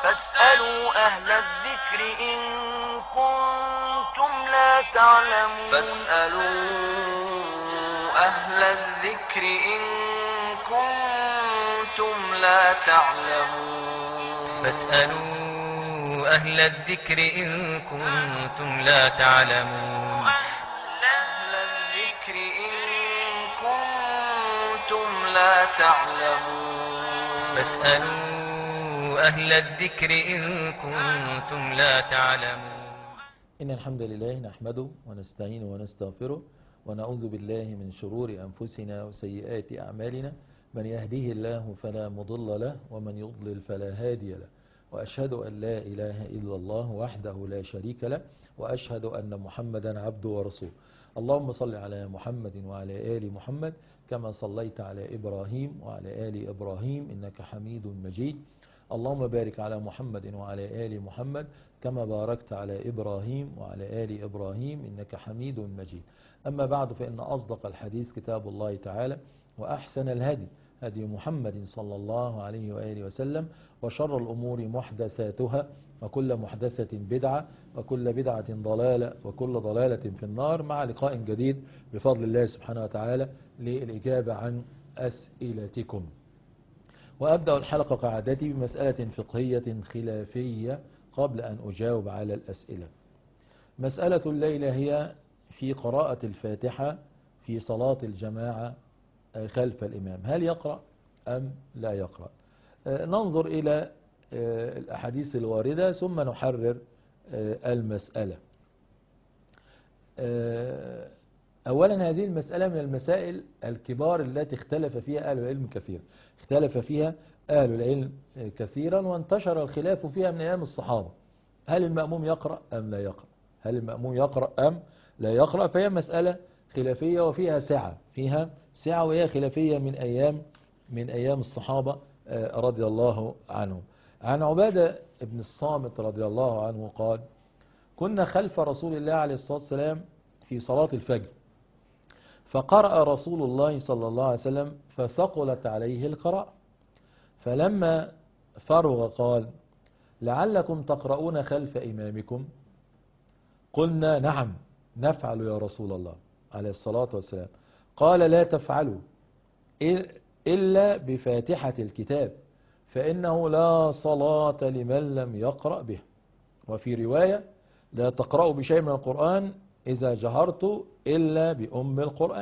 فاسألوا أهل الذكر إن كنتم لا تعلمون. أهل الذكر إن كنتم لا تعلمون. فاسألوا أهل الذكر إن كنتم لا تعلمون. أهل الذكر إن كنتم لا تعلمون. فاسألوا أهل الذكر إن كنتم لا تعلمون. إن الحمد لله نحمده ونستعينه ونستغفره ونعوذ بالله من شرور أنفسنا وسيئات أعمالنا. من يهديه الله فلا مضل له ومن يضلل فلا هادي له. وأشهد أن لا إله إلا الله وحده لا شريك له وأشهد أن محمدا عبده ورسوله. اللهم صل على محمد وعلى آل محمد كما صليت على إبراهيم وعلى آل إبراهيم إنك حميد مجيد. اللهم بارك على محمد وعلى آل محمد كما باركت على إبراهيم وعلى آل إبراهيم إنك حميد مجيد. أما بعد، فإن أصدق الحديث كتاب الله تعالى، وأحسن الهدي هدي محمد صلى الله عليه وآله وسلم، وشر الأمور محدثاتها، وكل محدثة بدعة، وكل بدعة ضلالة، وكل ضلالة في النار. مع لقاء جديد بفضل الله سبحانه وتعالى للإجابة عن أسئلتكم. وأبدأ الحلقة كعادتي بمسألة فقهية خلافية قبل أن أجاوب على الأسئلة. مسألة الليلة هي في قراءة الفاتحة في صلاة الجماعة خلف الإمام، هل يقرأ أم لا يقرأ؟ ننظر إلى الأحاديث الواردة ثم نحرر المسألة. أولا، هذه المسألة من المسائل الكبار التي اختلف فيها أهل العلم كثيرا، اختلف فيها أهل العلم كثيرا، وانتشر الخلاف فيها من أيام الصحابة. هل المأموم يقرأ أم لا يقرأ؟ هل المأموم يقرأ أم لا يقرأ؟ فهي مسألة خلافية وفيها سعة، وهي خلافية من أيام الصحابة رضي الله عنهم. عن عبادة بن الصامت رضي الله عنه قال: كنا خلف رسول الله عليه الصلاة والسلام في صلاة الفجر، فقرأ رسول الله صلى الله عليه وسلم فثقلت عليه القراءة، فلما فرغ قال: لعلكم تقرؤون خلف إمامكم؟ قلنا: نعم نفعل يا رسول الله عليه الصلاة والسلام. قال: لا تفعلوا إلا بفاتحة الكتاب، فإنه لا صلاة لمن لم يقرأ به. وفي رواية: لا تقرأوا بشيء من القرآن إذا جهرت إلا بأم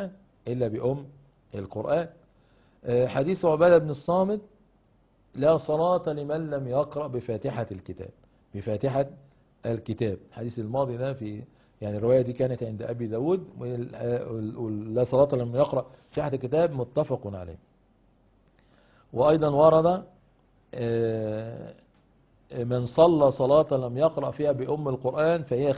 القرآن. حديث عبادة بن الصامت: لا صلاة لمن لم يقرأ بفاتحة الكتاب. الحديث الماضي ده الرواية دي كانت عند أبي داود، ولا صلاة لمن يقرأ بفاتحة الكتاب متفق عليه. وأيضا ورد: من صلى صلاة لم يقرأ فيها بأم القرآن فهي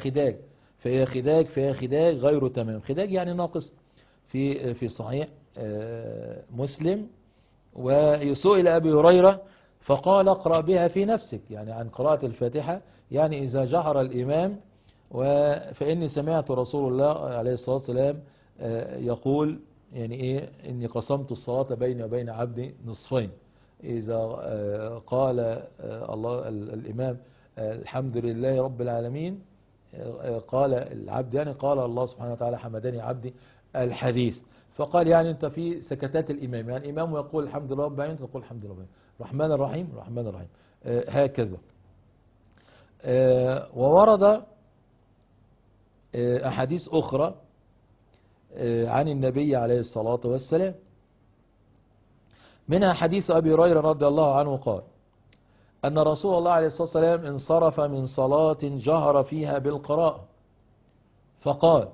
خداج غير تمام. خداج يعني ناقص في صحيح مسلم. وسئل أبي هريرة فقال: اقرأ بها في نفسك، يعني عن قراءة الفاتحة، يعني إذا جهر الإمام. فإني سمعت رسول الله عليه الصلاة والسلام يقول: إني قسمت الصلاة بيني وبين عبدي نصفين، إذا قال الله الإمام الحمد لله رب العالمين، قال العبد قال الله سبحانه وتعالى حمدني عبدي الحديث. فقال أنت في سكتات الإمام، الإمام يقول الحمد لله رب العالمين تقول الحمد لله الرحمن الرحيم هكذا. وورد أحاديث أخرى عن النبي عليه الصلاة والسلام، منها حديث أبي هريرة رضي الله عنه قال: أن رسول الله عليه الصلاة والسلام انصرف من صلاة جهر فيها بالقراءة، فقال: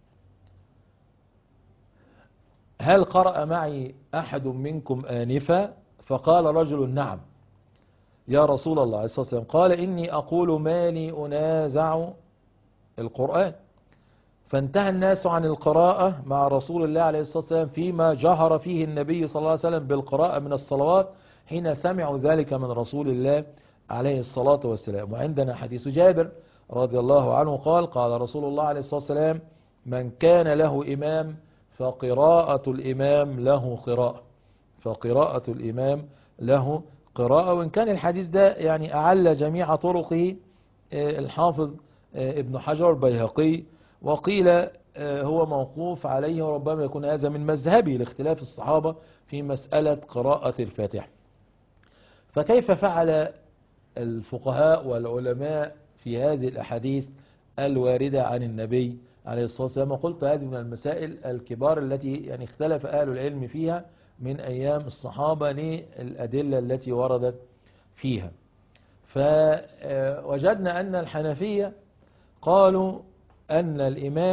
هل قرأ معي أحد منكم آنفا؟ فقال رجل: نعم يا رسول الله عليه الصلاة والسلام. قال: إني أقول ما لي أنازع القرآن. فانتهى الناس عن القراءة مع رسول الله عليه الصلاة والسلام فيما جهر فيه النبي صلى الله عليه وسلم بالقراءة من الصلوات، حين سمعوا ذلك من رسول الله عليه الصلاة والسلام. وعندنا حديث جابر رضي الله عنه قال: قال رسول الله عليه الصلاة والسلام: من كان له إمام فقراءة الإمام له قراءة، وإن كان الحديث ده يعني أعل جميع طرقه الحافظ ابن حجر البيهقي، وقيل هو موقوف عليه، وربما يكون هذا من مذهبه لاختلاف الصحابة في مسألة قراءة الفاتحة. فكيف فعل الفقهاء والعلماء في هذه الأحاديث الواردة عن النبي عليه الصلاة والسلام؟ وقلت هذه من المسائل الكبار التي يعني اختلف أهل العلم فيها من أيام الصحابة للأدلة التي وردت فيها. فوجدنا أن الحنفية قالوا أن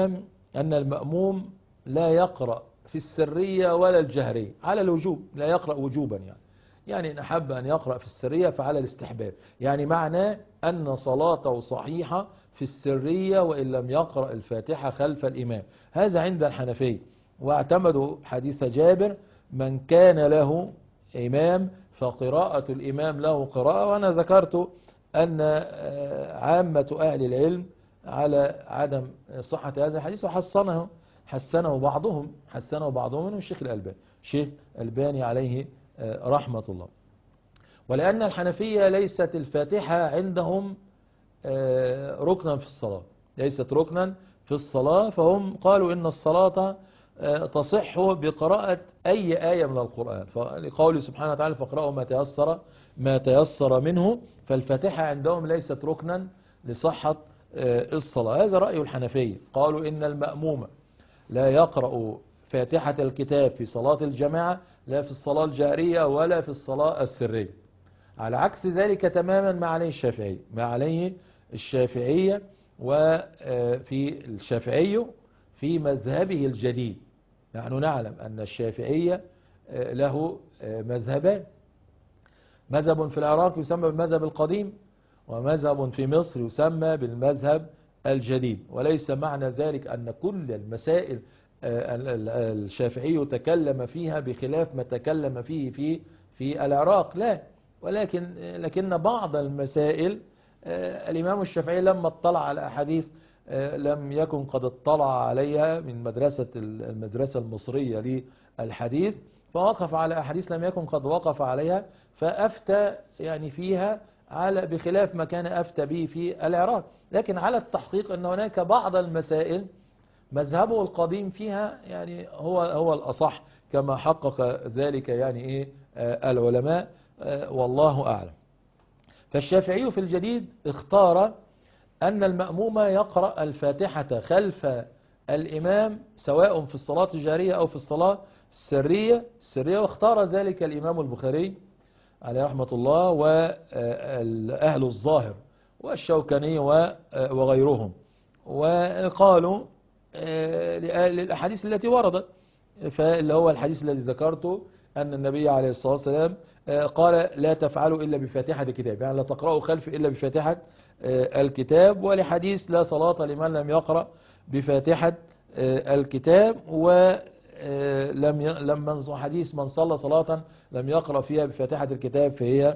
المأموم لا يقرأ في السرية ولا الجهرية على الوجوب، لا يقرأ وجوبا، يعني إن أحب أن يقرأ في السرية فعلى الاستحباب، يعني معناه أن صلاته صحيحة في السرية وإن لم يقرأ الفاتحة خلف الإمام. هذا عند الحنفية، واعتمدوا حديث جابر: من كان له إمام فقراءة الإمام له قراءة. وأنا ذكرت أن عامة أهل العلم على عدم صحة هذا الحديث، وحسنه بعضهم منهم الشيخ الألباني عليه رحمة الله. ولأن الحنفية ليست الفاتحة عندهم ركنا في الصلاة، ليست ركنا في الصلاة، فهم قالوا إن الصلاة تصح بقراءة أي آية من القرآن، فلقوله سبحانه وتعالى: فاقرأوا ما تيسر منه. فالفاتحة عندهم ليست ركنا لصحة الصلاة. هذا رأي الحنفية، قالوا إن المأموم لا يقرأ فاتحة الكتاب في صلاة الجماعة، لا في الصلاة الجهرية ولا في الصلاة السرية. على عكس ذلك تماما ما عليه الشافعية وفي الشافعي في مذهبه الجديد. نحن نعلم أن الشافعية له مذهبان: مذهب في العراق يسمى بالمذهب القديم، ومذهب في مصر يسمى بالمذهب الجديد. وليس معنى ذلك أن كل المسائل الشافعي تكلم فيها بخلاف ما تكلم فيه في العراق، لا، لكن بعض المسائل الإمام الشافعي لما اطلع على أحاديث لم يكن قد اطلع عليها من المدرسة المصرية للحديث، فوقف على أحاديث لم يكن قد وقف عليها، فأفتى يعني فيها بخلاف ما كان أفتى به في العراق. لكن على التحقيق أن هناك بعض المسائل مذهبه القديم فيها يعني هو الأصح، كما حقق ذلك يعني العلماء، والله أعلم. فالشافعي في الجديد اختار أن المأموم يقرأ الفاتحة خلف الإمام سواء في الصلاة الجارية أو في الصلاة السرية، واختار ذلك الإمام البخاري عليه رحمة الله وأهل الظاهر والشوكاني وغيرهم، وقالوا للأحاديث التي وردت، فاللي هو الحديث الذي ذكرته أن النبي عليه الصلاة والسلام قال: لا تفعلوا إلا بفاتحة الكتاب، يعني لا تقرأوا خلف إلا بفاتحة الكتاب. ولحديث: لا صلاة لمن لم يقرأ بفاتحة الكتاب. لما حديث: من صلى صلاة لم يقرأ فيها بفاتحة الكتاب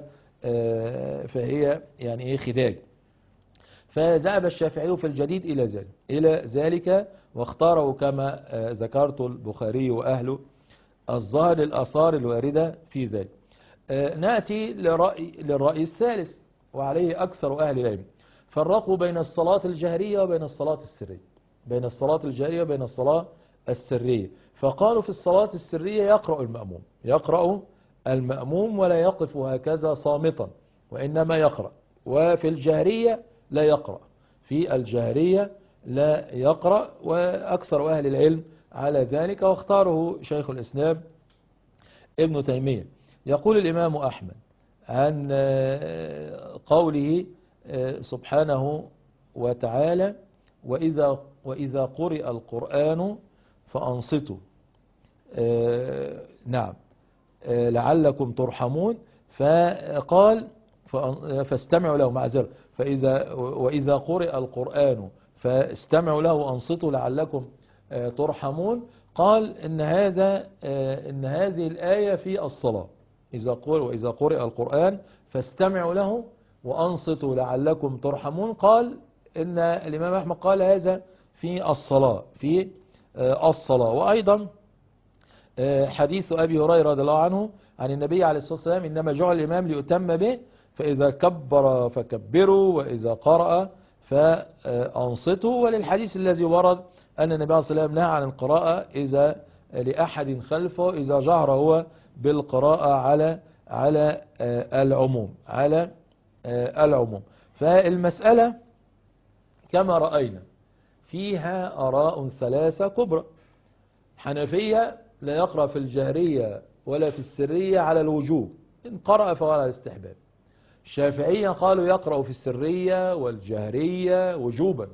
فهي يعني خداج. فذهب الشافعي في الجديد إلى ذلك واختاره كما ذكرت البخاري وأهل الظاهر الآثار الواردة في ذلك. نأتي للرأي الثالث، وعليه أكثر أهل العلم: فرقوا بين الصلاة الجهرية وبين الصلاة السرية، فقالوا في الصلاة السرية يقرأ المأموم ولا يقف هكذا صامتا، وإنما يقرأ. وفي الجهرية لا يقرأ، وأكثر أهل العلم على ذلك، واختاره شيخ الإسلام ابن تيمية. يقول الإمام أحمد عن قوله سبحانه وتعالى: وإذا قرئ القرآن فأنصتوا نعم لعلكم ترحمون، فقال فاستمعوا له، معذرة، وإذا قرئ القرآن فاستمعوا له وأنصتوا لعلكم ترحمون. قال إن هذه الآية في الصلاة: وإذا قرئ القرآن فاستمعوا له وأنصتوا لعلكم ترحمون. قال إن الإمام أحمد قال هذا في الصلاة. وأيضا حديث أبي هريرة رضي الله عنه عن النبي عليه الصلاة والسلام إنما جعل الإمام ليؤتم به، فإذا كبر فكبروا وإذا قرأ فأنصتوا. وللحديث الذي ورد أن النبي عليه الصلاة والسلام نهى عن القراءة إذا لأحد خلفه إذا جهر هو بالقراءة على العموم. فالمسألة كما رأينا فيها آراء ثلاثة كبرى. حنفية لا يقرأ في الجهرية ولا في السرية على الوجوب، إن قرأ فهو على الاستحباب. الشافعية قالوا يقرأ في السرية والجهرية وجوبا،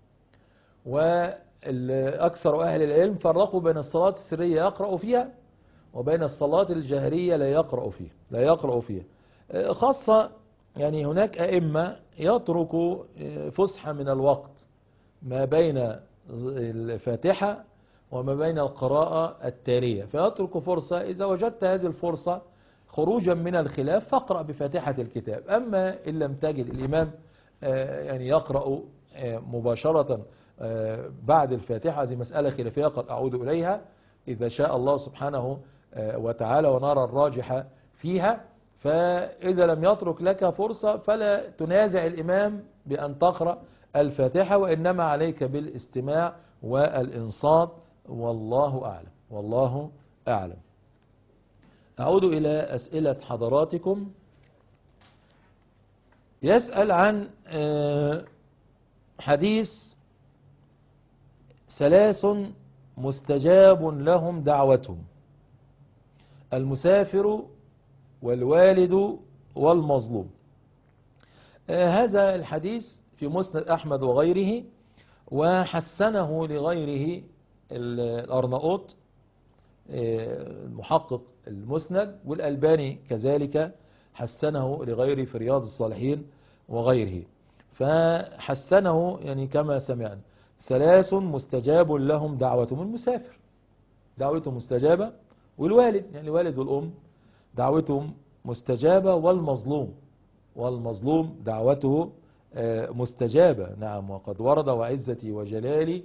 وأكثر أهل العلم فرقوا بين الصلاة السرية يقرأ فيها وبين الصلاة الجهرية لا يقرأ فيها. خاصة يعني هناك أئمة يتركوا فسحة من الوقت ما بين الفاتحة وما بين القراءة التالية، فيترك فرصة. إذا وجدت هذه الفرصة خروجا من الخلاف فاقرأ بفاتحة الكتاب. أما إن لم تجد الإمام يعني يقرأ مباشرة بعد الفاتحة، هذه مسألة خلافية قد أعود إليها إذا شاء الله سبحانه وتعالى ونرى الراجح فيها. فإذا لم يترك لك فرصة فلا تنازع الإمام بأن تقرأ الفاتحة، وإنما عليك بالاستماع والإنصات، والله أعلم. أعود إلى أسئلة حضراتكم. يسأل عن حديث 3 مستجاب لهم دعوتهم: المسافر والوالد والمظلوم. هذا الحديث في مسند أحمد وغيره، وحسنه لغيره الأرناؤوط المحقق المسند، والألباني كذلك حسنه لغيره في رياض الصالحين وغيره. فحسنه يعني كما سمعنا: 3 مستجاب لهم دعوتهم: المسافر دعوته مستجابة، والوالد يعني الوالد والأم دعوتهم مستجابة، والمظلوم دعوته مستجابة. نعم، وقد ورد: وعزتي وجلالي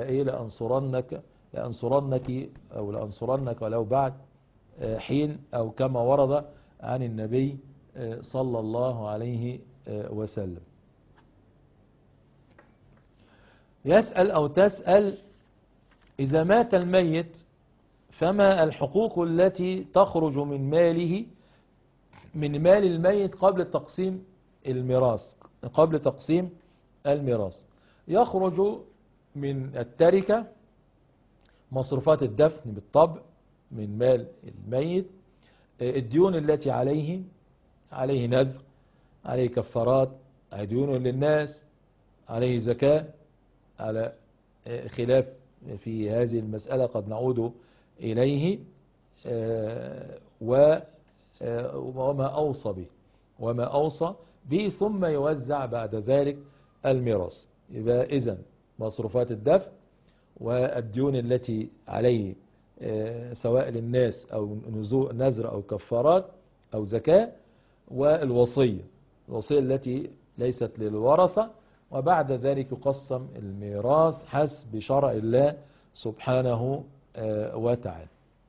لأنصرنك ولو بعد حين، أو كما ورد عن النبي صلى الله عليه وسلم. يسأل أو تسأل: إذا مات الميت فما الحقوق التي تخرج من مال الميت قبل تقسيم الميراث؟ يخرج من التركة مصروفات الدفن بالطبع من مال الميت، الديون التي عليه نذر، عليه كفارات، ديون للناس، عليه زكاة، على خلاف في هذه المسألة قد نعود إليه، وما أوصى به ثم يوزع بعد ذلك الميراث. يبقى إذن مصروفات الدفن والديون التي عليه سواء للناس أو نذر أو كفارات أو زكاة، والوصية التي ليست للورثة، وبعد ذلك يقسم الميراث حسب شرع الله سبحانه وتعالى.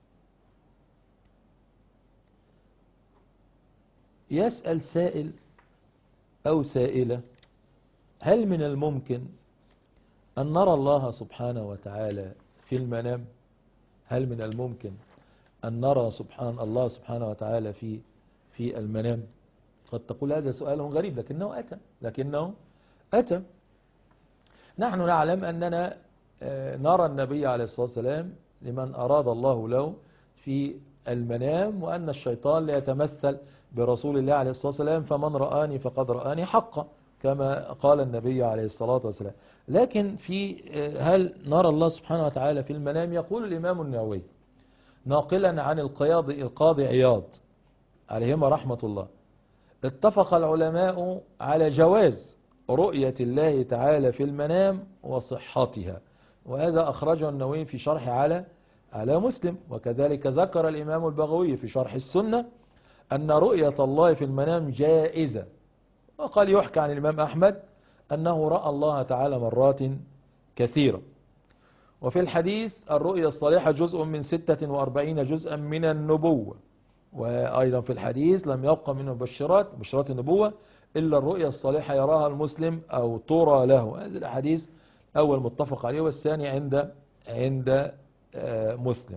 يسأل سائل أو سائلة: هل من الممكن أن نرى الله سبحانه وتعالى في المنام؟ هل من الممكن أن نرى الله سبحانه وتعالى في المنام؟ قد تقول هذا سؤال غريب، لكنه أتى. نحن نعلم أننا نرى النبي عليه الصلاة والسلام لمن أراد الله له في المنام، وأن الشيطان لا يتمثل برسول الله عليه الصلاة والسلام: فمن رآني فقد رآني حقا، كما قال النبي عليه الصلاة والسلام. لكن هل نرى الله سبحانه وتعالى في المنام؟ يقول الإمام النووي ناقلا عن القاضي عياض عليهما رحمة الله: اتفق العلماء على جواز رؤية الله تعالى في المنام وصحتها، وهذا أخرجه النووي في شرح على مسلم. وكذلك ذكر الإمام البغوي في شرح السنة أن رؤية الله في المنام جائزة. وقال يحكى عن الإمام أحمد أنه رأى الله تعالى مرات كثيرة. وفي الحديث: الرؤيا الصالحة جزء من 46 جزءا من النبوة، وأيضا في الحديث لم يبقى من بشرات النبوة إلا الرؤيا الصالحة يراها المسلم أو ترى له. هذا الحديث أول متفق عليه، والثاني عند مسلم.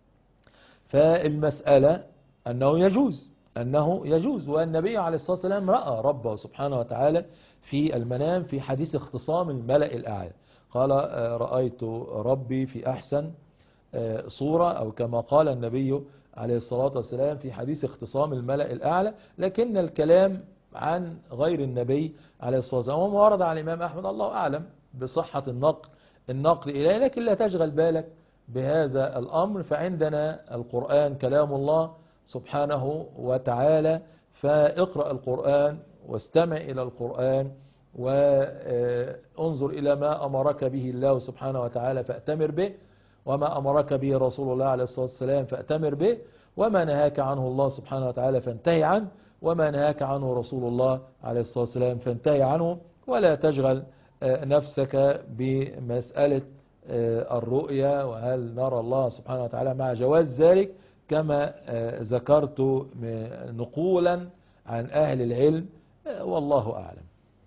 فالمسألة أنه يجوز، والنبي عليه الصلاة والسلام رأى ربه سبحانه وتعالى في المنام في حديث اختصام الملأ الأعلى، قال رأيت ربي في أحسن صورة، أو كما قال النبي عليه الصلاة والسلام في حديث اختصام الملأ الأعلى. لكن الكلام عن غير النبي عليه الصلاة والسلام وما ورد على الإمام أحمد الله أعلم بصحة النقل إليه، لكن لا تشغل بالك بهذا الأمر، فعندنا القرآن كلام الله سبحانه وتعالى، فاقرأ القرآن واستمع إلى القرآن وانظر إلى ما أمرك به الله سبحانه وتعالى فأتمر به، وما أمرك به رسول الله عليه الصلاة والسلام فأتمر به، وما نهاك عنه الله سبحانه وتعالى فانتهي عنه، وما نهاك عنه رسول الله عليه الصلاة والسلام فانتهي عنه. ولا تشغل نفسك بمسألة الرؤيا وهل نرى الله سبحانه وتعالى، مع جواز ذلك كما ذكرت نقولا عن أهل العلم، والله أعلم.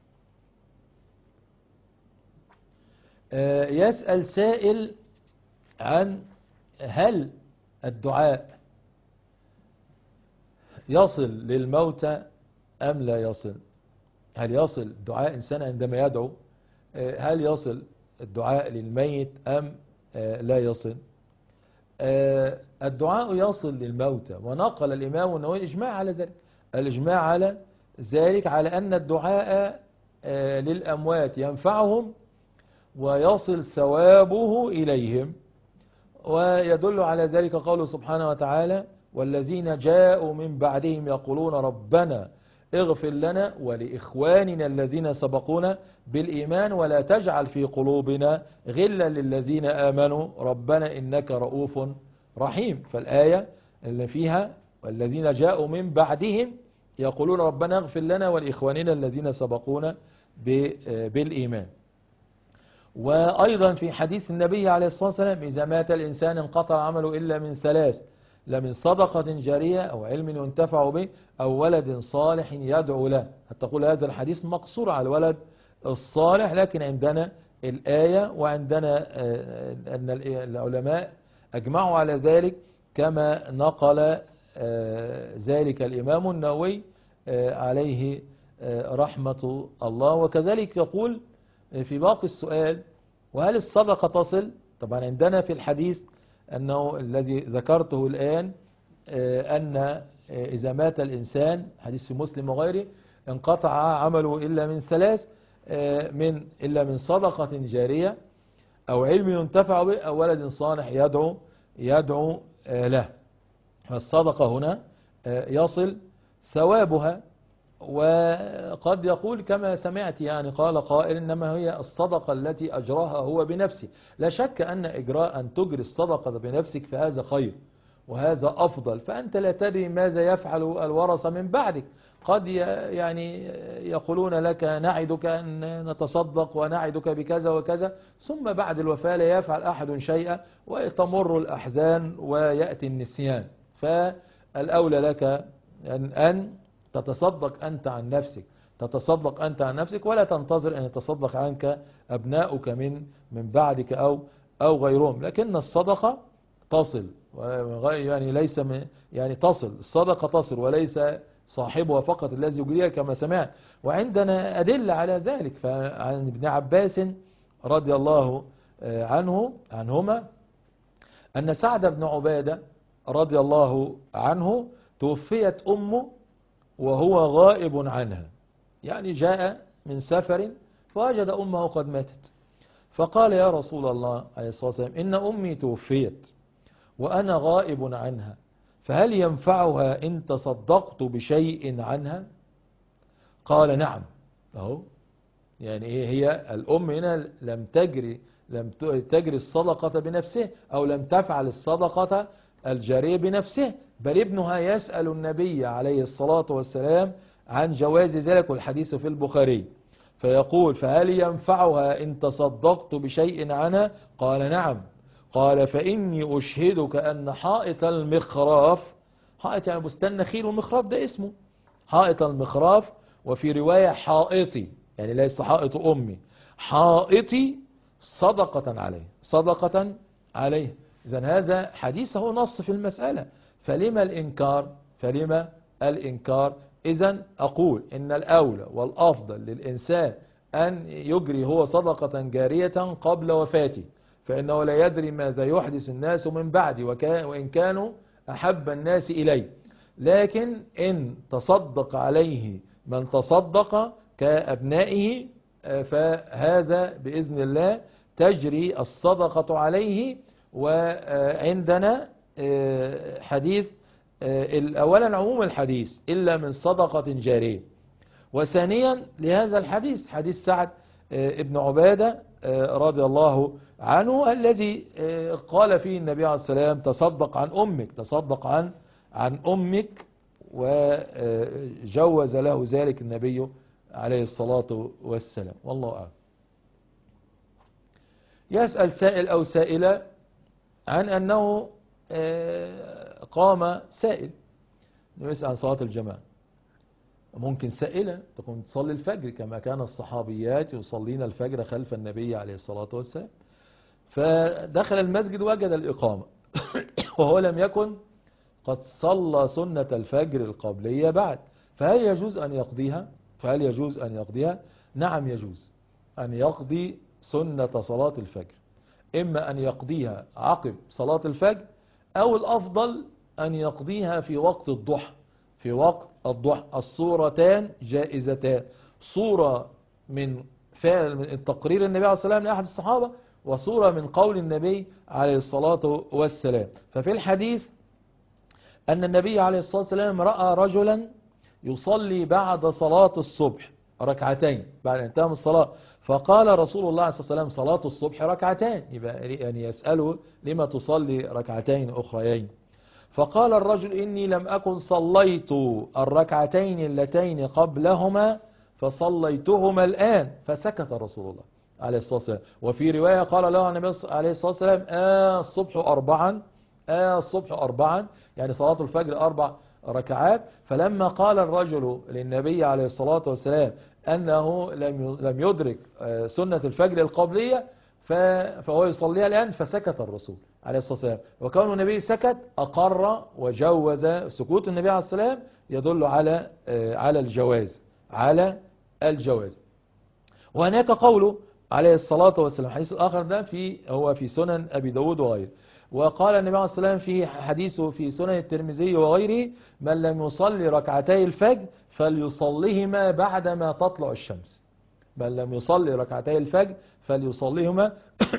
يسأل سائل عن هل الدعاء يصل للموتى أم لا يصل؟ هل يصل دعاء إنسان عندما يدعو، هل يصل الدعاء للميت أم لا يصل؟ الدعاء يصل للموتى، ونقل الإمام النووي الإجماع على ذلك، الإجماع على ذلك، على أن الدعاء للأموات ينفعهم ويصل ثوابه إليهم. ويدل على ذلك قوله سبحانه وتعالى: والذين جاءوا من بعدهم يقولون ربنا اغفر لنا ولإخواننا الذين سبقونا بالإيمان ولا تجعل في قلوبنا غلا للذين آمنوا ربنا إنك رؤوف رحيم. فالآية اللي فيها والذين جاءوا من بعدهم يقولون ربنا اغفر لنا ولإخواننا الذين سبقونا بالإيمان. وأيضا في حديث النبي عليه الصلاة والسلام: إذا مات الإنسان انقطع عمله إلا من ثلاث: لمن صدقة جارية أو علم ينتفع به أو ولد صالح يدعو له. تقول هذا الحديث مقصور على الولد الصالح، لكن عندنا الآية، وعندنا أن العلماء أجمعوا على ذلك كما نقل ذلك الإمام النووي عليه رحمة الله. وكذلك يقول في باقي السؤال: وهل الصدقة تصل؟ طبعا عندنا في الحديث أنه الذي ذكرته الآن أن إذا مات الإنسان، حديث في مسلم وغيره، انقطع عمله إلا من ثلاث: إلا من صدقة جارية أو علم ينتفع به أو ولد صالح يدعو له. فالصدقة هنا يصل ثوابها. وقد يقول كما سمعت، يعني قال قائل: إنما هي الصدقة التي أجراها هو بنفسه. لا شك أن أن تجري الصدقة بنفسك فهذا خير وهذا أفضل، فأنت لا تدري ماذا يفعل الورثة من بعدك. قد يعني يقولون لك: نعدك أن نتصدق ونعدك بكذا وكذا، ثم بعد الوفاة لا يفعل أحد شيئا وتمر الأحزان ويأتي النسيان. فالأولى لك أن تتصدق أنت عن نفسك، ولا تنتظر أن يتصدق عنك أبناؤك من بعدك أو غيرهم. لكن الصدقة تصل، يعني ليس يعني تصل الصدقة تصل، وليس صاحبها فقط الذي يجريها كما سمعت. وعندنا أدلة على ذلك، فعن ابن عباس رضي الله عنهما أن سعد بن عبادة رضي الله عنه توفيت أمه وهو غائب عنها، يعني جاء من سفر فوجد أمه قد ماتت، فقال: يا رسول الله عليه الصلاة والسلام، إن أمي توفيت وأنا غائب عنها، فهل ينفعها إن تصدقت بشيء عنها؟ قال: نعم. يعني هي الأم هنا لم تجري الصدقة بنفسه، أو لم تفعل الصدقة الجارية بنفسه، بل ابنها يسأل النبي عليه الصلاة والسلام عن جواز ذلك، والحديث في البخاري، فيقول: فهل ينفعها إن تصدقت بشيء عنها؟ قال: نعم. قال: فإني أشهدك أن حائط المخراف حائط يعني بستان نخيل، والمخراف ده اسمه حائط المخراف. وفي رواية حائطي يعني ليس حائط أمي، حائطي صدقة عليه، صدقة عليه. إذن هذا حديثه نص في المسألة، فلما الإنكار؟ فلما الإنكار؟ إذن أقول إن الأولى والأفضل للإنسان أن يجري هو صدقة جارية قبل وفاته، فإنه لا يدري ماذا يحدث الناس من بعد وإن كانوا أحب الناس إليه. لكن إن تصدق عليه من تصدق كأبنائه فهذا بإذن الله تجري الصدقة عليه. وعندنا حديث أولا عموم الحديث إلا من صدقة جارية، وثانيا لهذا الحديث حديث سعد ابن عبادة رضي الله عنه الذي قال فيه النبي عليه السلام تصدق عن أمك، تصدق عن أمك، وجوز له ذلك النبي عليه الصلاة والسلام. والله أعلم. يسأل سائل أو سائلة عن أنه قام سائل يسأل عن صلاة الجماعة. ممكن سائلة تكون تصلي الفجر كما كان الصحابيات يصلين الفجر خلف النبي عليه الصلاة والسلام، فدخل المسجد وجد الإقامة وهو لم يكن قد صلى سنة الفجر القبلية بعد، فهل يجوز أن يقضيها؟ فهل يجوز أن يقضيها؟ نعم يجوز أن يقضي سنة صلاة الفجر، إما أن يقضيها عقب صلاة الفجر، أو الأفضل أن يقضيها في وقت الضحى. في وقت الضحى الصورتان جائزتان، صورة من فعل من تقرير النبي عليه الصلاة والسلام لأحد الصحابة، وصورة من قول النبي عليه الصلاة والسلام. ففي الحديث أن النبي عليه الصلاة والسلام رأى رجلا يصلي بعد صلاة الصبح ركعتين بعد أن انتهى من الصلاة، فقال رسول الله صلى الله عليه وسلم صلاة الصبح ركعتين، يبقى يعني يسأله لما تصلي ركعتين أخريين؟ فقال الرجل إني لم أكن صليت الركعتين اللتين قبلهما فصليتهما الآن، فسكت رسول الله عليه الصلاة والسلام. وفي رواية قال له النبي عليه الصلاة والسلام الصبح أربعا، الصبح أربعا، يعني صلاة الفجر 4 ركعات. فلما قال الرجل للنبي عليه الصلاة والسلام أنه لم يدرك سنة الفجر القبلية فهو يصليها الآن، فسكت الرسول عليه الصلاة والسلام. وكون النبي سكت أقر وجوز، سكوت النبي عليه الصلاة والسلام يدل على الجواز، على الجواز. وهناك قوله عليه الصلاة والسلام الحديث الآخر ده هو في سنن أبي داود وغيره، وقال النبي عليه الصلاة والسلام في حديثه في سنن الترمذي وغيره من لم يصلي ركعتي الفجر فليصليهما بعدما تطلع الشمس. من لم يصلي ركعتي الفجر فليصليهما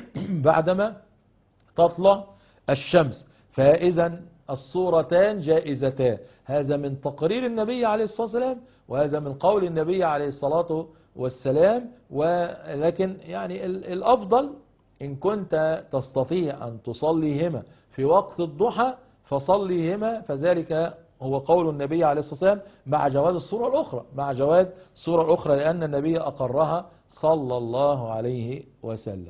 بعدما تطلع الشمس. فإذا الصورتان جائزتان، هذا من تقرير النبي عليه الصلاة والسلام وهذا من قول النبي عليه الصلاة والسلام. ولكن يعني الأفضل إن كنت تستطيع أن تصليهما في وقت الضحى فصليهما، فذلك هو قول النبي عليه الصلاة والسلام مع جواز الصورة الأخرى، مع جواز الصورة الأخرى لأن النبي أقرها صلى الله عليه وسلم.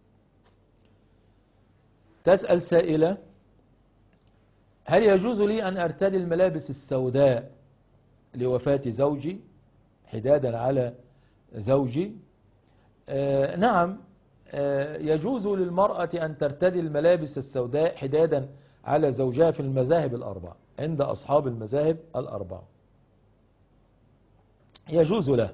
تسأل سائلة هل يجوز لي أن أرتدي الملابس السوداء لوفاة زوجي حدادا على زوجي؟ نعم يجوز للمرأة أن ترتدي الملابس السوداء حدادا على زوجها في المذاهب الأربعة، عند أصحاب المذاهب الأربعة يجوز له.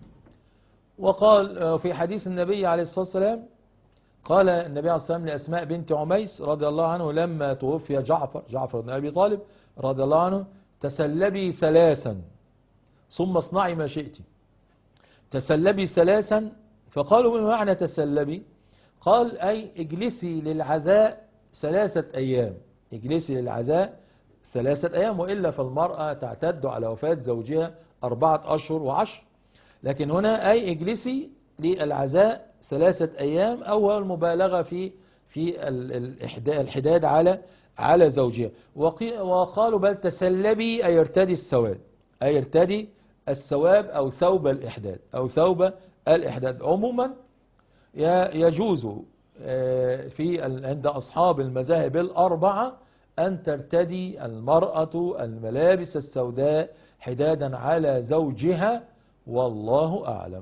وقال في حديث النبي عليه الصلاة والسلام قال النبي عليه الصلاة والسلام لأسماء بنت عميس رضي الله عنه لما توفي جعفر بن أبي طالب رضي الله عنه تسلبي 3 ثم اصنعي ما شئت. تسلبي 3، فقالوا ما معنى تسلبي؟ قال أي اجلسي للعزاء 3 أيام، اجلسي للعزاء 3 أيام، وإلا فالمرأة تعتد على وفاة زوجها 4 أشهر و10. لكن هنا أي اجلسي للعزاء 3 أيام، أو المبالغة في الحداد على زوجها. وقالوا بل تسلبي أي ارتدي السواد، أي ارتدي الثواب أو ثوب الإحداد، أو ثوب الإحداد. عموما يجوز عند أصحاب المذاهب الأربعة أن ترتدي المرأة الملابس السوداء حدادا على زوجها، والله أعلم.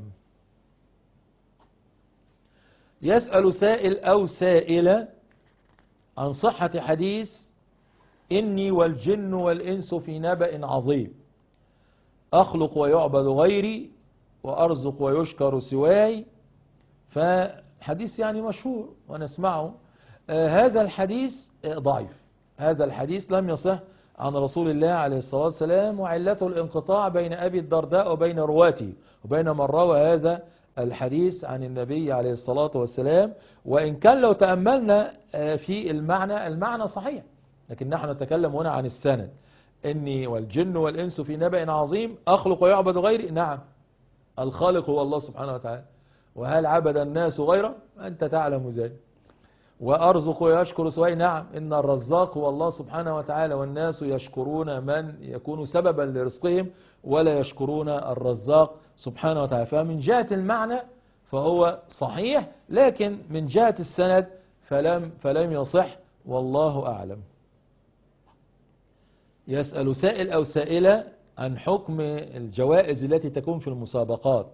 يسأل سائل أو سائلة عن صحة حديث إني والجن والإنس في نبأ عظيم، أخلق ويعبد غيري وأرزق ويشكر سواي. فحديث يعني مشهور ونسمعه. هذا الحديث ضعيف، هذا الحديث لم يصح عن رسول الله عليه الصلاة والسلام، وعلته الانقطاع بين أبي الدرداء وبين رواته وبين من روى هذا الحديث عن النبي عليه الصلاة والسلام. وإن كان لو تأملنا في المعنى صحيح، لكن نحن نتكلم هنا عن السند. إني والجن والإنس في نبأ عظيم، أخلق ويعبد غيري. نعم، الخالق هو الله سبحانه وتعالى، وهل عبد الناس غيره؟ أنت تعلم ذلك. وأرزق ويشكر سواي. نعم، إن الرزاق هو الله سبحانه وتعالى، والناس يشكرون من يكون سببا لرزقهم ولا يشكرون الرزاق سبحانه وتعالى. فمن جهة المعنى فهو صحيح، لكن من جهة السند فلم يصح، والله أعلم. يسأل سائل أو سائلة عن حكم الجوائز التي تكون في المسابقات.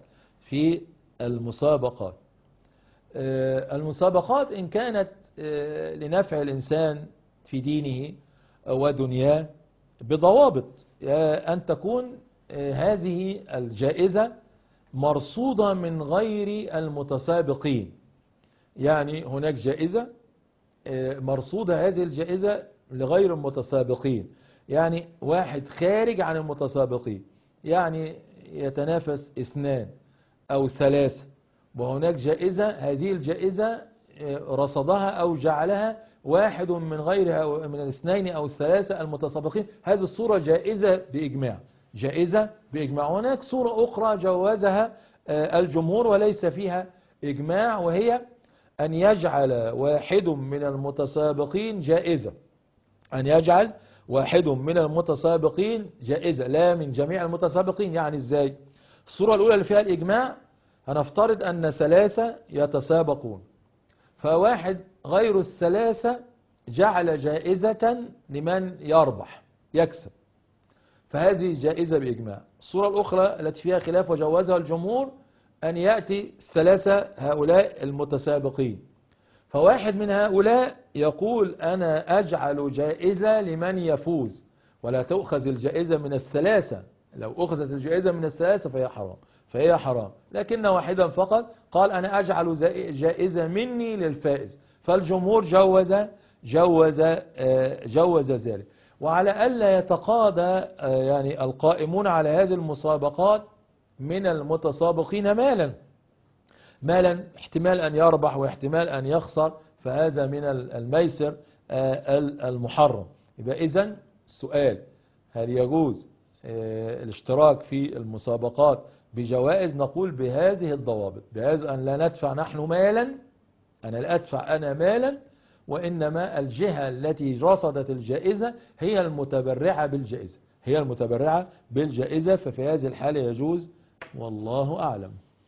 المسابقات إن كانت لنفع الإنسان في دينه ودنياه بضوابط، أن تكون هذه الجائزة مرصودة من غير المتسابقين. يعني هناك جائزة مرصودة، هذه الجائزة لغير المتسابقين، يعني واحد خارج عن المتسابقين، يعني يتنافس 2 أو 3، وهناك جائزة، هذه الجائزة رصدها أو جعلها واحد من غيرها من 2 أو 3 المتسابقين. هذه الصورة جائزة بإجماع، جائزة بإجماع. هناك صورة أخرى جوزها الجمهور وليس فيها إجماع، وهي أن يجعل واحد من المتسابقين جائزة، أن يجعل واحد من المتسابقين جائزة لا من جميع المتسابقين. يعني إزاي؟ الصورة الأولى اللي فيها الإجماع، هنفترض أن 3 يتسابقون، فواحد غير ال3 جعل جائزة لمن يربح يكسب، فهذه جائزة بإجماع. الصورة الأخرى التي فيها خلاف وجوزها الجمهور، أن يأتي 3 هؤلاء المتسابقين، فواحد من هؤلاء يقول أنا أجعل جائزة لمن يفوز، ولا تؤخذ الجائزة من 3، لو أخذت الجائزة من 3 فهي حرام، لكن واحدا فقط قال أنا أجعل جائزة مني للفائز، فالجمهور جوز ذلك. وعلى ألا يتقاضى يعني القائمون على هذه المسابقات من المتسابقين مالا احتمال أن يربح واحتمال أن يخسر، فهذا من الميسر المحرم. يبقى إذن السؤال، هل يجوز الاشتراك في المسابقات بجوائز؟ نقول بهذه الضوابط، بهذا أن لا ندفع نحن مالا، أنا لا أدفع أنا مالا، وإنما الجهة التي رصدت الجائزة هي المتبرعة بالجائزة، ففي هذه الحالة يجوز، والله أعلم.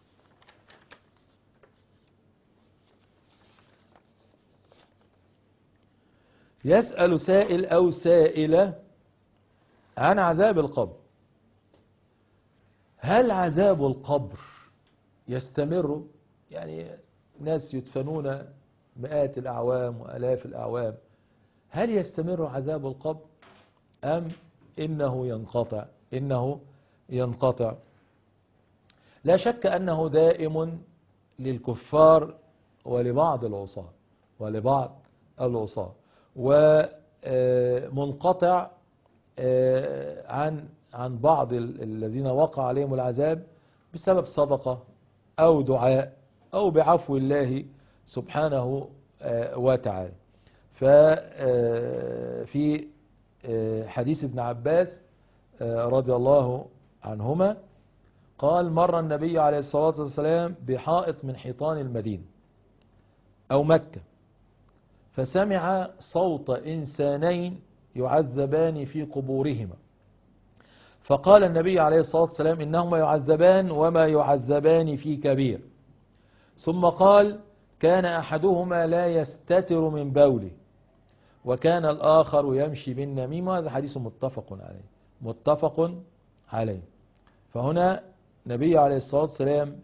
يسأل سائل أو سائلة عن عذاب القبر. هل عذاب القبر يستمر؟ يعني ناس يدفنون مئات الأعوام وآلاف الأعوام، هل يستمر عذاب القبر أم إنه ينقطع؟ لا شك أنه دائم للكفار ولبعض العصاة، ومنقطع عن بعض الذين وقع عليهم العذاب بسبب صدقة أو دعاء أو بعفو الله سبحانه وتعالى. ففي حديث ابن عباس رضي الله عنهما قال مر النبي عليه الصلاة والسلام بحائط من حيطان المدينة أو مكة، فسمع صوت إنسانين يعذبان في قبورهما، فقال النبي عليه الصلاة والسلام إنهما يعذبان وما يعذبان في كبير. ثم قال كان أحدهما لا يستتر من بوله، وكان الآخر يمشي بالنميمة. هذا حديث متفق عليه. فهنا النبي عليه الصلاة والسلام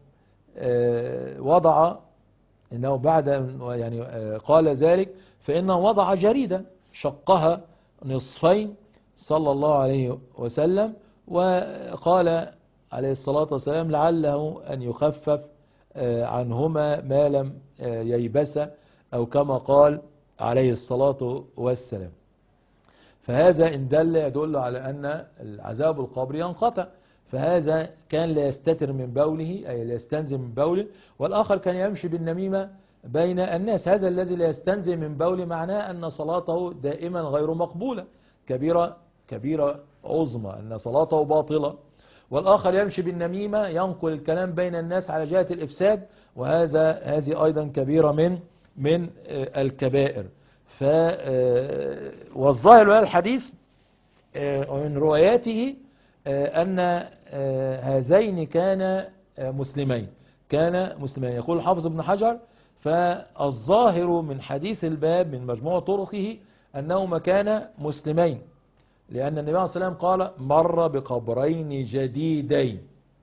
وضع إنه بعد يعني قال ذلك فإنه وضع جريدة شقها نصفين صلى الله عليه وسلم، وقال عليه الصلاة والسلام لعله أن يخفف عنهما ما لم ييبس، أو كما قال عليه الصلاة والسلام. فهذا إن دل يدل على أن العذاب القبر ينقطع. فهذا كان لا يستتر من بوله، أي لا يستنزل من بوله، والآخر كان يمشي بالنميمة بين الناس. هذا الذي لا يستنزل من بوله معناه أن صلاته دائما غير مقبولة، كبيرة عظمى، أن صلاته باطلة. والآخر يمشي بالنميمة ينقل الكلام بين الناس على جهة الإفساد، هذه أيضا كبيرة من الكبائر. والظاهر هذا الحديث ومن رواياته أن هذين كان مسلمين. يقول الحافظ ابن حجر: فالظاهر من حديث الباب من مجموع طرقه أنهما كان مسلمين، لأن النبي عليه الصلاة والسلام قال: مر بقبرين جديدين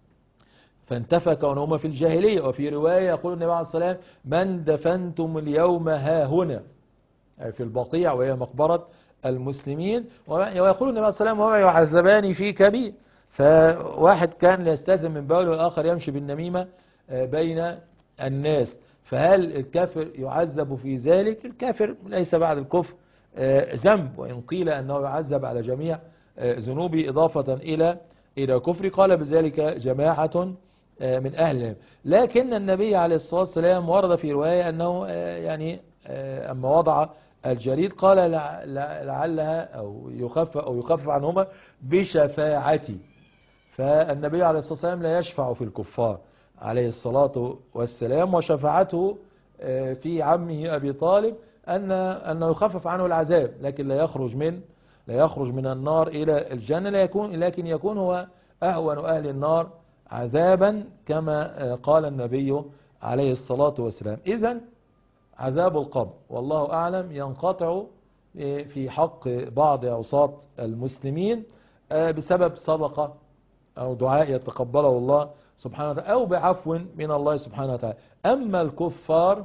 فانتفى كونهما في الجاهلية. وفي رواية يقول النبي عليه الصلاة والسلام: من دفنتم اليوم ها هنا، في البقيع وهي مقبرة المسلمين. ويقول النبي عليه الصلاة والسلام: وما يعذبان في كبير. فواحد كان يستأذن من بوله والآخر يمشي بالنميمة بين الناس. فهل الكافر يعذب في ذلك؟ الكافر ليس بعد الكفر ذنب، وإن قيل أنه يعذب على جميع ذنوبه إضافة إلى كفر، قال بذلك جماعة من أهل العلم. لكن النبي عليه الصلاة والسلام ورد في رواية أنه يعني أما وضع الجريد قال لعلها أو يخفف عنهما بشفاعتي. فالنبي عليه الصلاة والسلام لا يشفع في الكفار عليه الصلاة والسلام، وشفاعته في عمه أبي طالب أنه يخفف عنه العذاب، لكن لا يخرج من النار إلى الجنة، لكن يكون هو أهون أهل النار عذابا كما قال النبي عليه الصلاة والسلام. إذن عذاب القبر والله أعلم ينقطع في حق بعض عصاة المسلمين بسبب صدقة أو دعاء يتقبله الله سبحانه وتعالى، أو بعفو من الله سبحانه وتعالى. أما الكفار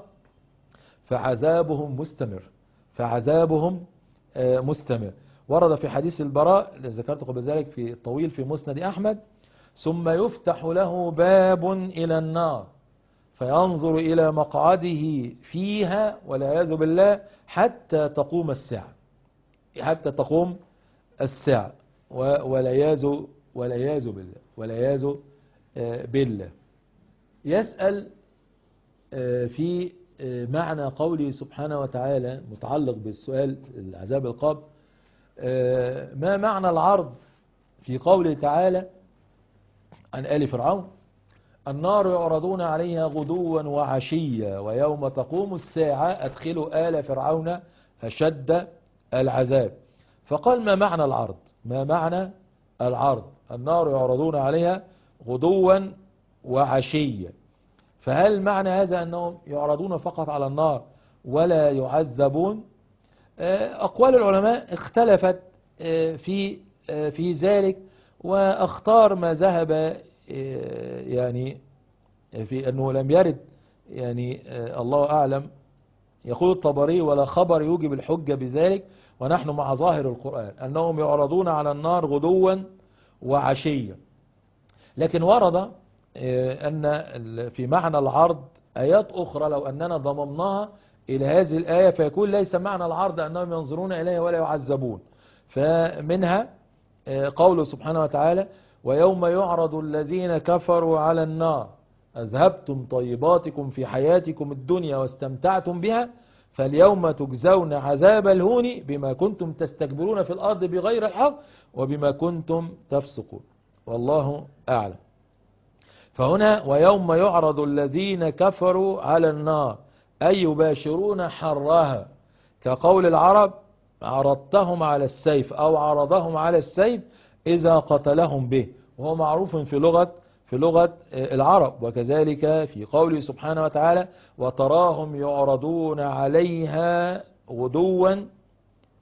فعذابهم مستمر. ورد في حديث البراء الذي ذكرت قبل ذلك في الطويل في مسند أحمد: ثم يفتح له باب إلى النار فينظر إلى مقعده فيها والعياذ بالله حتى تقوم الساعة والعياذ بالله. يسأل في معنى قوله سبحانه وتعالى متعلق بالسؤال العذاب القبر: ما معنى العرض في قوله تعالى عن آل فرعون: النار يعرضون عليها غدوا وعشيا ويوم تقوم الساعة أدخلوا آل فرعون أشد العذاب. فقال: ما معنى العرض؟ النار يعرضون عليها غدوا وعشيا. فهل معنى هذا أنهم يعرضون فقط على النار ولا يعذبون؟ أقوال العلماء اختلفت في ذلك، واختار ما ذهب يعني في أنه لم يرد، يعني الله أعلم. يقول الطبري: ولا خبر يوجب الحجة بذلك، ونحن مع ظاهر القرآن أنهم يعرضون على النار غدوا وعشيا. لكن ورد أن في معنى العرض آيات أخرى لو أننا ضممناها إلى هذه الآية فيكون ليس معنى العرض أنهم ينظرون إليه ولا يعذبون. فمنها قوله سبحانه وتعالى: ويوم يعرض الذين كفروا على النار أذهبتم طيباتكم في حياتكم الدنيا واستمتعتم بها فاليوم تجزون عذاب الهون بما كنتم تستكبرون في الأرض بغير الحق وبما كنتم تفسقون والله أعلم. فهنا ويوم يعرض الذين كفروا على النار أي يباشرون حرها، كقول العرب: عرضتهم على السيف أو عرضهم على السيف إذا قتلهم به، وهو معروف في لغة العرب. وكذلك في قوله سبحانه وتعالى: وتراهم يعرضون عليها غدوا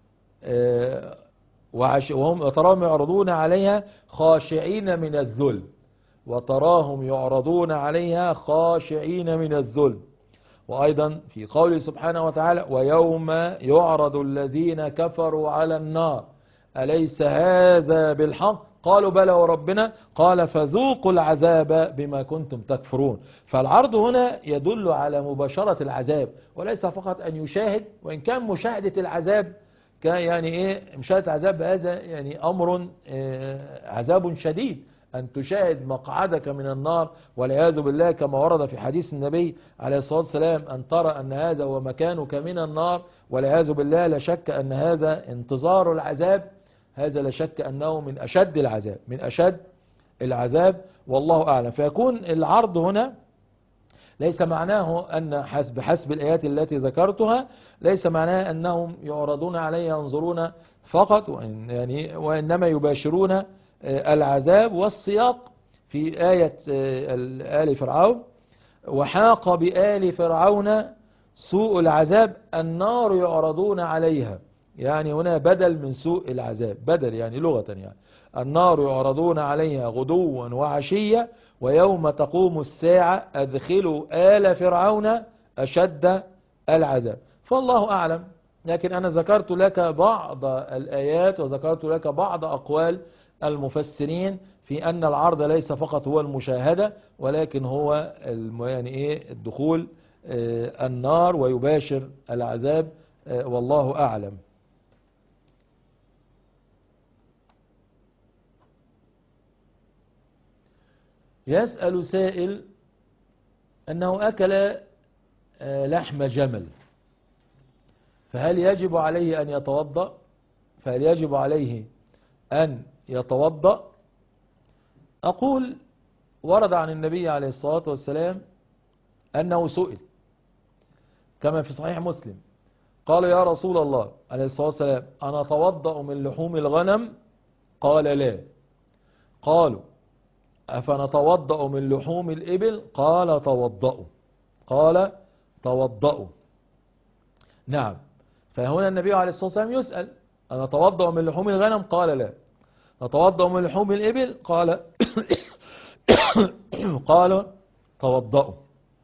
وتراهم يعرضون عليها خاشعين من الذل، وتراهم يعرضون عليها خاشعين من الذل. وأيضا في قوله سبحانه وتعالى ويوم يعرض الذين كفروا على النار أليس هذا بالحق قالوا بلى وربنا قال فذوقوا العذاب بما كنتم تكفرون. فالعرض هنا يدل على مباشرة العذاب، وليس فقط أن يشاهد، وإن كان مشاهدة العذاب يعني إيه مشاهدة العذاب هذا يعني أمر عذاب شديد، أن تشاهد مقعدك من النار والعياذ بالله كما ورد في حديث النبي عليه الصلاة والسلام أن ترى أن هذا هو مكانك من النار والعياذ بالله. لا شك أن هذا انتظار العذاب، هذا لا شك أنه من أشد العذاب، من أشد العذاب والله أعلم. فيكون العرض هنا ليس معناه أن حسب الآيات التي ذكرتها ليس معناه أنهم يعرضون عليه ينظرون فقط، وإنما يباشرون العذاب. والسياق في آية آل فرعون وحاق بآل فرعون سوء العذاب النار يعرضون عليها، يعني هنا بدل من سوء العذاب، بدل يعني لغة يعني النار يعرضون عليها غدوا وعشية ويوم تقوم الساعة أدخلوا آل فرعون أشد العذاب. فالله أعلم، لكن أنا ذكرت لك بعض الآيات وذكرت لك بعض أقوال المفسرين في أن العرض ليس فقط هو المشاهدة، ولكن هو يعني إيه الدخول النار ويباشر العذاب والله أعلم. يسأل سائل أنه أكل لحم جمل، فهل يجب عليه أن يتوضأ؟ فهل يجب عليه أن يتوضأ؟ أقول ورد عن النبي عليه الصلاة والسلام أنه سئل كما في صحيح مسلم قال يا رسول الله عليه الصلاة والسلام أنا أتوضأ من لحوم الغنم؟ قال لا. قالوا أفنتوضأ من لحوم الإبل؟ قال توضأوا. قال توضأوا. نعم، فهنا النبي عليه الصلاة والسلام يسأل أنا أتوضأ من لحوم الغنم؟ قال لا. نتوضأ من لحوم الإبل؟ قال قال توضأوا.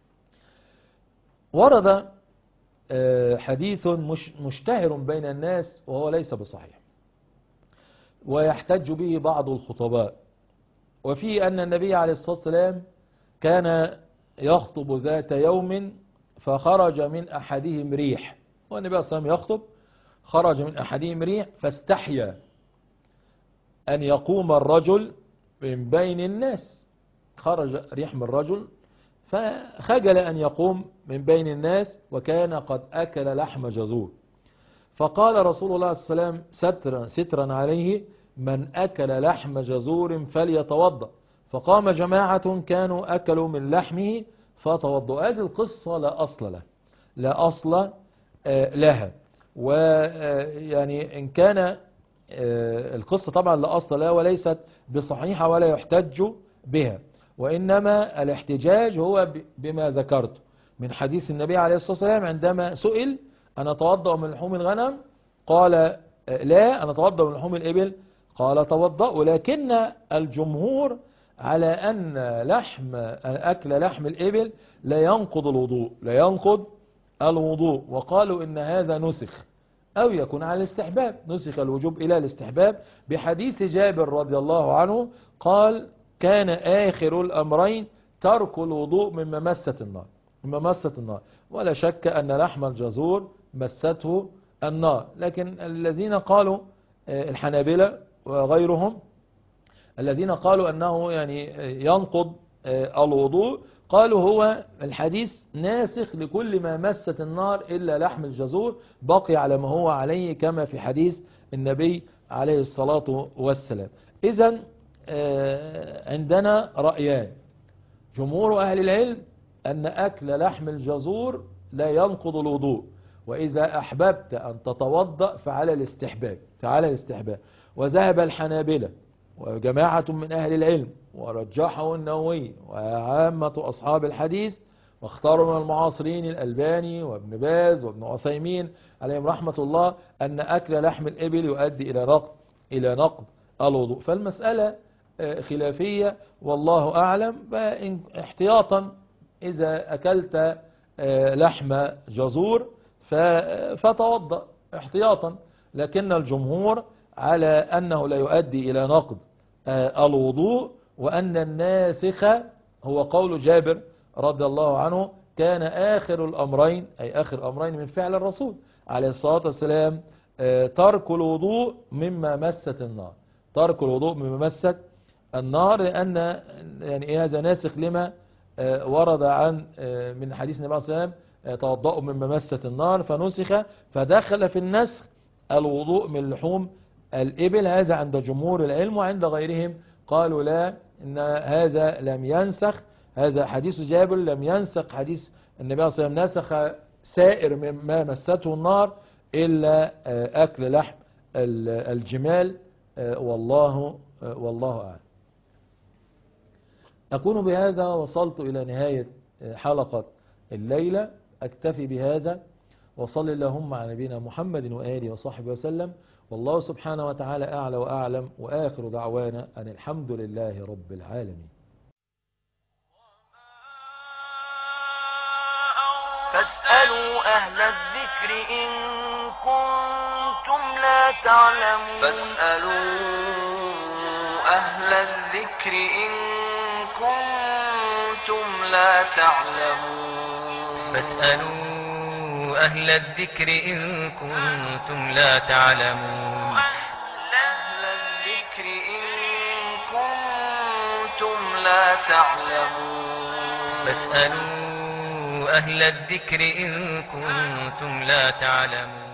ورد حديث مشتهر بين الناس وهو ليس بصحيح، ويحتج به بعض الخطباء، وفي أن النبي عليه الصلاة والسلام كان يخطب ذات يوم فخرج من أحدهم ريح، والنبي صلى الله عليه وسلم يخطب خرج من أحدهم ريح فاستحيا أن يقوم الرجل من بين الناس، خرج ريح من الرجل فخجل أن يقوم من بين الناس وكان قد أكل لحم جزور، فقال رسول الله صلى الله عليه وسلم سترا عليه من أكل لحم جزور فليتوضأ، فقام جماعة كانوا أكلوا من لحمه فتوضأوا. هذه القصة لا أصل لها، لا أصل لها، ويعني إن كان القصة طبعا لا أصل لها وليست بصحيحة ولا يحتج بها، وإنما الاحتجاج هو بما ذكرت من حديث النبي عليه الصلاة والسلام عندما سئل أنا أتوضأ من لحوم الغنم؟ قال لا. أنا أتوضأ من لحوم الإبل؟ قال توضأ. ولكن الجمهور على أن أكل لحم الإبل لا ينقض الوضوء، لا ينقض الوضوء، وقالوا إن هذا نسخ أو يكون على الاستحباب، نسخ الوجوب إلى الاستحباب بحديث جابر رضي الله عنه قال كان آخر الأمرين ترك الوضوء من ممسة النار، من ممسة النار. ولا شك أن لحم الجزور مسته النار، لكن الذين قالوا الحنابلة وغيرهم الذين قالوا أنه يعني ينقض الوضوء قالوا هو الحديث ناسخ لكل ما مست النار إلا لحم الجزور، بقي على ما هو عليه كما في حديث النبي عليه الصلاة والسلام. إذن عندنا رأيان، جمهور أهل العلم أن أكل لحم الجزور لا ينقض الوضوء، وإذا أحببت أن تتوضأ فعلى الاستحباب، فعلى الاستحباب. وذهب الحنابلة وجماعة من أهل العلم ورجحه النووي وعامة أصحاب الحديث واختاروا من المعاصرين الألباني وابن باز وابن عثيمين عليهم رحمة الله أن أكل لحم الإبل يؤدي إلى نقض الوضوء. فالمسألة خلافية والله أعلم. احتياطا إذا أكلت لحم جزور فتوضأ احتياطا، لكن الجمهور على أنه لا يؤدي إلى نقض الوضوء، وأن الناسخ هو قول جابر رضي الله عنه كان آخر الأمرين، أي آخر الأمرين من فعل الرسول عليه الصلاة والسلام ترك الوضوء مما مست النار، ترك الوضوء مما مست النار، لأن يعني هذا ناسخ لما ورد عن من حديث النبي صلى الله عليه وسلم توضأوا مما مست النار، فنسخ فدخل في النسخ الوضوء من لحوم الإبل. هذا عند جمهور العلم، وعند غيرهم قالوا لا، إن هذا لم ينسخ، هذا حديث جابر لم ينسخ حديث النبي صلى الله عليه وسلم، نسخ سائر مما مسته النار إلا أكل لحم الجمال. والله أعلم. أكون بهذا وصلت إلى نهاية حلقة الليلة، أكتفي بهذا، وصل اللهم على نبينا محمد وآله وصحبه وسلم، والله سبحانه وتعالى أعلى وأعلم، وآخر دعوانا أن الحمد لله رب العالمين. فاسألوا أهل الذكر إن كنتم لا تعلمون. فاسألوا أهل الذكر إن كنتم لا تعلمون. فاسألوا أهل الذكر إن كنتم لا تعلمون. أهل الذكر إن كنتم لا تعلمون. فاسألوا أهل الذكر إن كنتم لا تعلمون.